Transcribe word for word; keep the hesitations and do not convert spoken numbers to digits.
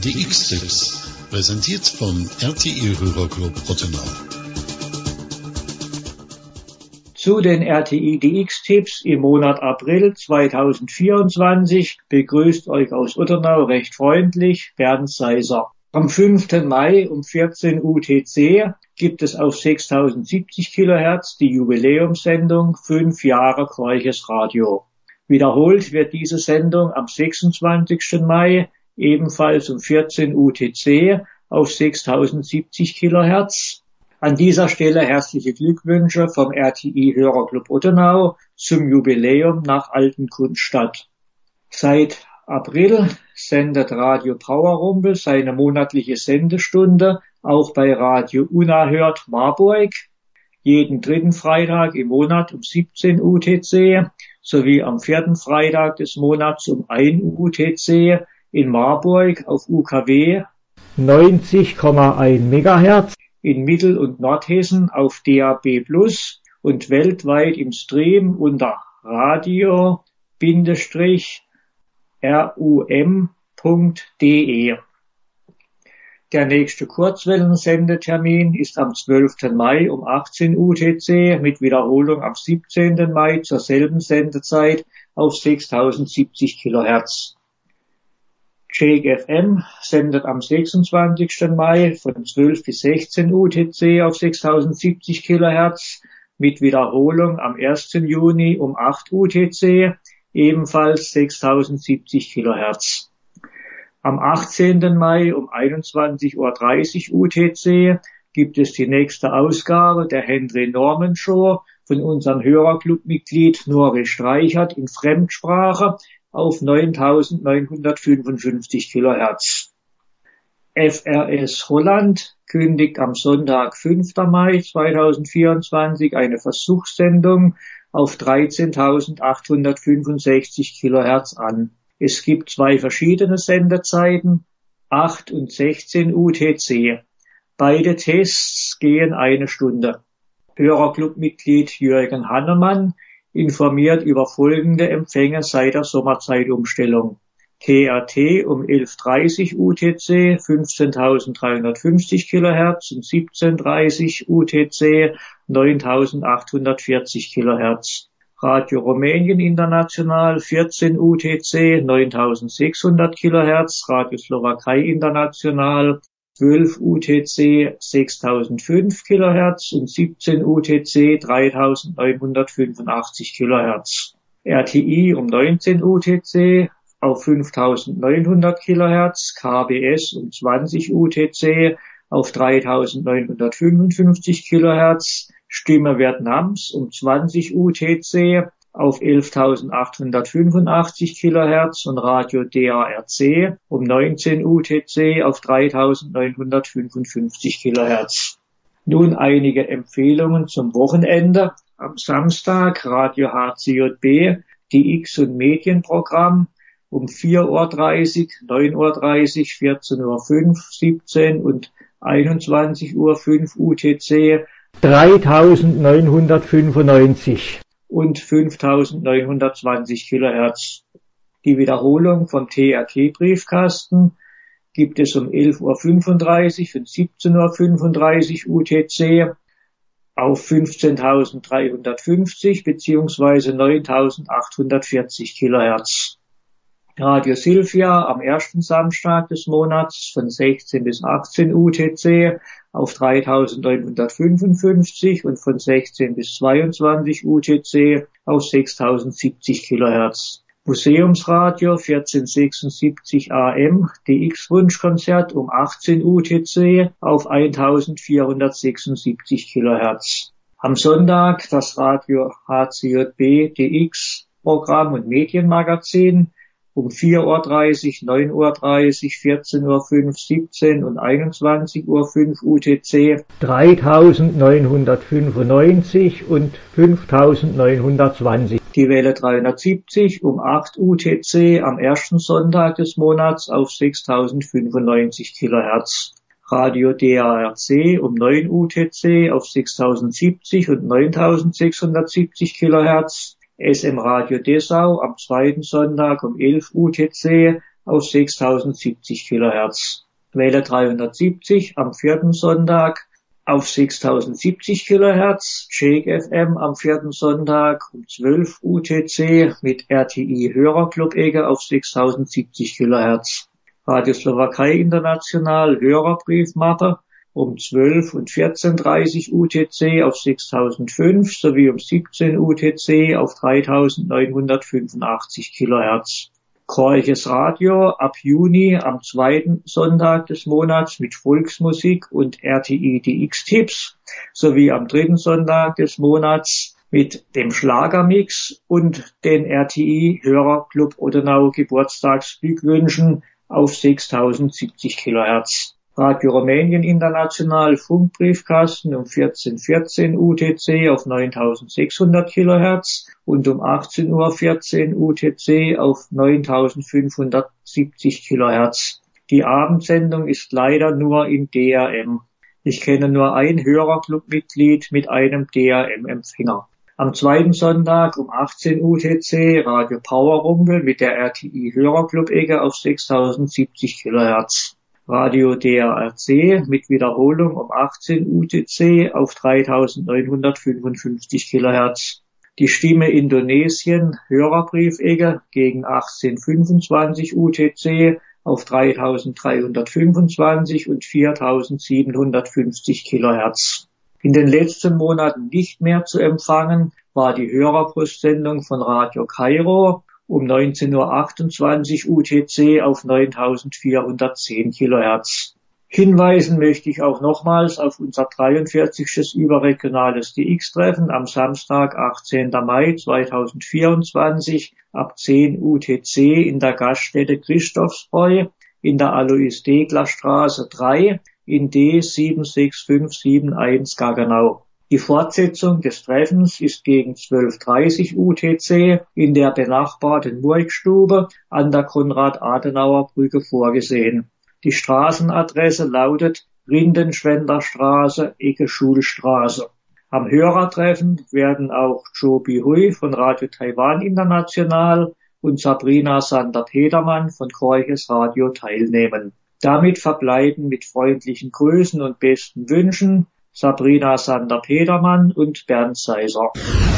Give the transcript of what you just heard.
D X-Tipps, präsentiert vom R T I-Hörerclub Ottenau. Zu den R T I D X-Tipps im Monat April zweitausendvierundzwanzig begrüßt euch aus Ottenau recht freundlich Bernd Seiser. Am fünften Mai um vierzehn Uhr U T C gibt es auf sechstausendsiebzig Kilohertz die Jubiläumssendung fünf Jahre Kreuches Radio. Wiederholt wird diese Sendung am sechsundzwanzigsten Mai ebenfalls um vierzehn Uhr U T C auf sechstausendsiebzig Kilohertz. An dieser Stelle herzliche Glückwünsche vom R T I-Hörerclub Ottenau zum Jubiläum nach Altenkundstadt. Seit April sendet Radio Powerrumpel seine monatliche Sendestunde auch bei Radio Unerhört Marburg jeden dritten Freitag im Monat um siebzehn Uhr U T C sowie am vierten Freitag des Monats um ein Uhr U T C in Marburg auf U K W neunzig Komma eins Megahertz, in Mittel- und Nordhessen auf D A B plus und weltweit im Stream unter radio R U M punkt D E. Der nächste Kurzwellensendetermin ist am zwölften Mai um achtzehn Uhr U T C mit Wiederholung am siebzehnten Mai zur selben Sendezeit auf sechstausendsiebzig Kilohertz. J F M sendet am sechsundzwanzigsten Mai von zwölf bis sechzehn Uhr U T C auf sechstausendsiebzig Kilohertz mit Wiederholung am ersten Juni um acht Uhr U T C, ebenfalls sechstausendsiebzig Kilohertz. Am achtzehnten Mai um einundzwanzig Uhr dreißig U T C gibt es die nächste Ausgabe der Henry Norman Show von unserem Hörerclubmitglied Norris Reichert in Fremdsprache auf neuntausendneunhundertfünfundfünfzig Kilohertz. F R S Holland kündigt am Sonntag, fünften Mai zweitausendvierundzwanzig, eine Versuchssendung auf dreizehntausendachthundertfünfundsechzig Kilohertz an. Es gibt zwei verschiedene Sendezeiten, acht und sechzehn Uhr U T C. Beide Tests gehen eine Stunde. Hörerclubmitglied Jürgen Hannemann informiert über folgende Empfänge seit der Sommerzeitumstellung. T R T um elf Uhr dreißig U T C fünfzehntausenddreihundertfünfzig Kilohertz und siebzehn Uhr dreißig U T C neuntausendachthundertvierzig Kilohertz. Radio Rumänien International vierzehn Uhr U T C neuntausendsechshundert Kilohertz, Radio Slowakei International zwölf Uhr U T C sechstausendfünf Kilohertz und siebzehn Uhr U T C dreitausendneunhundertfünfundachtzig Kilohertz. R T I um neunzehn Uhr U T C auf fünftausendneunhundert Kilohertz, K B S um zwanzig Uhr U T C auf dreitausendneunhundertfünfundfünfzig Kilohertz, Stimme Vietnams um zwanzig Uhr U T C auf elftausendachthundertfünfundachtzig Kilohertz und Radio D A R C um neunzehn Uhr U T C auf dreitausendneunhundertfünfundfünfzig Kilohertz. Nun einige Empfehlungen zum Wochenende. Am Samstag Radio H C J B, D X und Medienprogramm um vier Uhr dreißig, neun Uhr dreißig, vierzehn Uhr fünf, siebzehn und einundzwanzig Uhr fünf U T C dreitausendneunhundertfünfundneunzig und fünftausendneunhundertzwanzig Kilohertz. Die Wiederholung vom T R T-Briefkasten gibt es um elf Uhr fünfunddreißig und siebzehn Uhr fünfunddreißig U T C auf fünfzehntausenddreihundertfünfzig bzw. neuntausendachthundertvierzig Kilohertz. Radio Silvia am ersten Samstag des Monats von sechzehn bis achtzehn U T C auf dreitausendneunhundertfünfundfünfzig und von sechzehn bis zweiundzwanzig U T C auf sechstausendsiebzig Kilohertz. Museumsradio vierzehntausendsechsundsiebzig A M, D X-Wunschkonzert um achtzehn U T C auf eintausendvierhundertsechsundsiebzig Kilohertz. Am Sonntag das Radio H C J B D X-Programm und Medienmagazin um vier Uhr dreißig, neun Uhr dreißig, vierzehn Uhr fünf, siebzehn und einundzwanzig Uhr fünf U T C dreitausendneunhundertfünfundneunzig und fünftausendneunhundertzwanzig. Die Welle dreihundertsiebzig um acht U T C am ersten Sonntag des Monats auf sechstausendfünfundneunzig Kilohertz. Radio D A R C um neun U T C auf sechstausendsiebzig und neuntausendsechshundertsiebzig Kilohertz. S M Radio Dessau am zweiten Sonntag um elf U T C auf sechstausendsiebzig Kilohertz. Welle dreihundertsiebzig am vierten Sonntag auf sechstausendsiebzig Kilohertz, Shake F M am vierten Sonntag um zwölf U T C mit R T I Hörerclub-Ecke auf sechstausendsiebzig Kilohertz. Radio Slowakei International Hörerbriefmappe um zwölf und vierzehn Uhr dreißig U T C auf sechstausendfünf sowie um siebzehn U T C auf dreitausendneunhundertfünfundachtzig Kilohertz. Korches Radio ab Juni am zweiten Sonntag des Monats mit Volksmusik und R T I D X-Tipps sowie am dritten Sonntag des Monats mit dem Schlagermix und den R T I Hörerclub Odenau Geburtstagsglückwünschen auf sechstausendsiebzig Kilohertz. Radio Rumänien International Funkbriefkasten um vierzehn Uhr vierzehn U T C auf neuntausendsechshundert Kilohertz und um achtzehn Uhr vierzehn U T C auf neuntausendfünfhundertsiebzig Kilohertz. Die Abendsendung ist leider nur in D R M. Ich kenne nur ein Hörerclub-Mitglied mit einem D R M-Empfänger. Am zweiten Sonntag um achtzehn U T C Radio Powerrumpel mit der R T I Hörerclub-Ecke auf sechstausendsiebzig Kilohertz. Radio D R R C mit Wiederholung um achtzehn U T C auf dreitausendneunhundertfünfundfünfzig Kilohertz. Die Stimme Indonesien Hörerbriefecke gegen achtzehn Uhr fünfundzwanzig U T C auf dreitausenddreihundertfünfundzwanzig und viertausendsiebenhundertfünfzig Kilohertz. In den letzten Monaten nicht mehr zu empfangen war die Hörerbrustsendung von Radio Kairo um neunzehn Uhr achtundzwanzig U T C auf neuntausendvierhundertzehn Kilohertz. Hinweisen möchte ich auch nochmals auf unser dreiundvierzigstes überregionales D X-Treffen am Samstag, achtzehnten Mai zweitausendvierundzwanzig ab zehn U T C in der Gaststätte Christophsbräu in der Alois-Degler-Straße drei in D sieben sechs fünf sieben eins Gaggenau. Die Fortsetzung des Treffens ist gegen zwölf Uhr dreißig U T C in der benachbarten Murgstube an der Konrad-Adenauer-Brücke vorgesehen. Die Straßenadresse lautet Rindenschwenderstraße, Ecke Schulstraße. Am Hörertreffen werden auch Joe Bihui von Radio Taiwan International und Sabrina Sander-Petermann von Korches Radio teilnehmen. Damit verbleiben mit freundlichen Grüßen und besten Wünschen Sabrina Sander-Petermann und Bernd Seiser.